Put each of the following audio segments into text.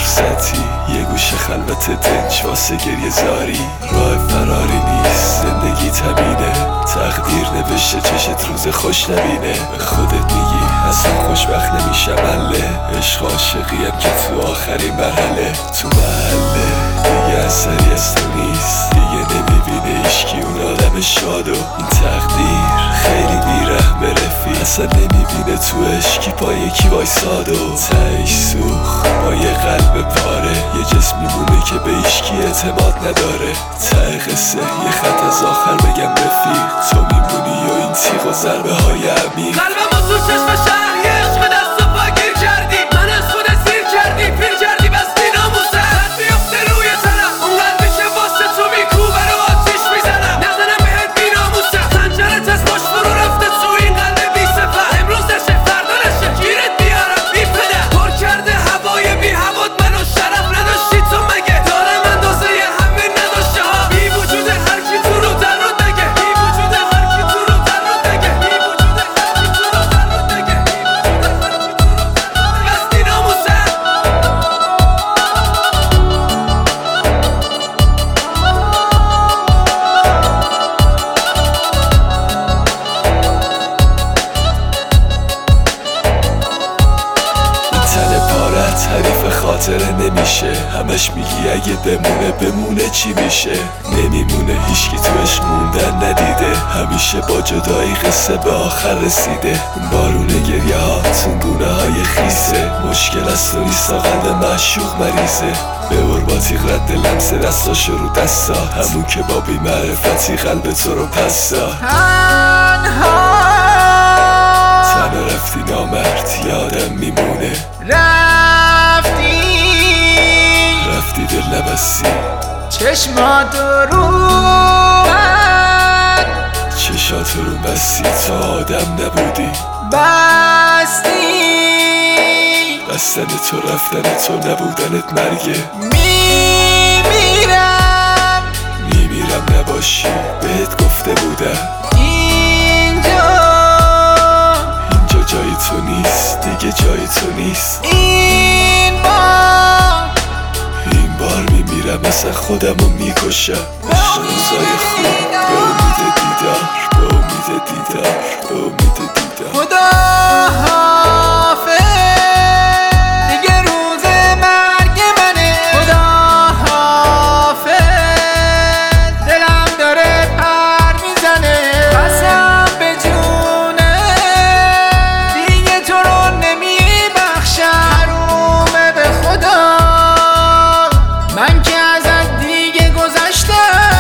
رخصتی یه گوشه خلوت دنج واسه گریه زاری. راه فراری نیست زندگی تمینه، تقدیر نوشته چشت روز خوش نبینه. به خودت میگی اصلا خوشبخت نمیشم اله، عشق عاشقیم که تو آخرین مرحله. تو محله دیگه اثری از تو نیست، دیگه نمیبینه ایشکی اون آدم شادو. این تقدیر خیلی بیرحمه رفیق، اصلا نمیبینه تو عشقی با یکی وایسادو. تهش سوخت با یه قلب پاره، یه جسم میمونه که به ایشکی اعتماد نداره. ته قصه یه خط از آخر بگم رفیق، تو میمونی و این تیغ و ضربه های عمیق. قلبم تو چشم شهر یه عشق دست و پا گیر کردی، من از خودت سیر کردی، پیر کردی بستی ناموسه. خط بیفته روی تنم اون قلبی که واسه تو میکوبه رو آتیش میزنم، نزنم بهت بی ناموسه. خنجرت از پشت فرو رفته تو این قلب بی سفر، امروز نشه فردا نشه گیرت بیارم بی پدر. پر کرده هوای بی هوات منو، شرف نداشتی تو مگه؟ دارم اندازه همین نداشته ها، بی وجود هر کی تو رو در رو نگه، بی وجود هر کی تو رو در رو نگه، بی وجود هر کی تو رو در رو نگه، بی وجود هر کی تو رو در رو نگه. بستی ناموسه. حریف خاطره نمیشه، همش میگی اگه بمونه چی میشه؟ نمیمونه هیچکی تو عشق موندن ندیده، همیشه با جدایی قصه به آخر رسیده. بارون گریه ها تنگونه های خیسه، مشکل از تو نیست قلب معشوق مریضه. ببر با تیغ رد لمس دستاشو رو دستا، همون که با بی معرفتی قلب تو رو پستا. تنها رفتی نامرد یادم میمونه، رفتی دل نبستی چشماتو رو من، چشاتو رو بستی تا آدم نبودی. بستی بستن تو رفتن تو نبودنت مرگه. میمیرم نباشی بهت گفته بودم، اینجا جای تو نیست دیگه، جای تو نیست. این بار میمیرم مثل خودمو میکشم. عشق روزای خوب به امید دیدار، به امید دیدار، به امید دیدار. خدا حافظ دیگه روز مرگ منه، خدا حافظ دلم داره پر میزنه. قسم به جونه دیگه تو رو نمیبخشم، حرومه به خدا من که ازت دیگه گذشتم.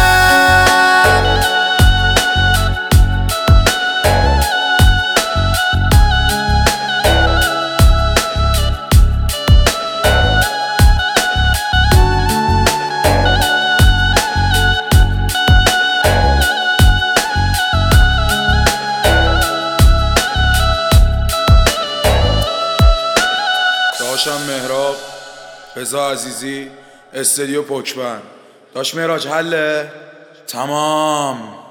داشتم مهراب، رضا عزیزی، استودیو پوکبند. داش مهراج حله؟ تمام.